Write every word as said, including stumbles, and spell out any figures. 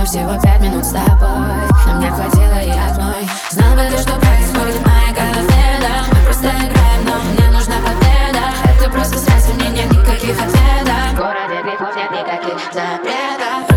но всего пять минут с тобой. Но мне хватило и одной. Знал бы ты, что происходит в моей голове, да. Мы просто играем, но мне нужна победа. Это просто связь, у меня нет никаких ответов. В городе грехов нет никаких запретов.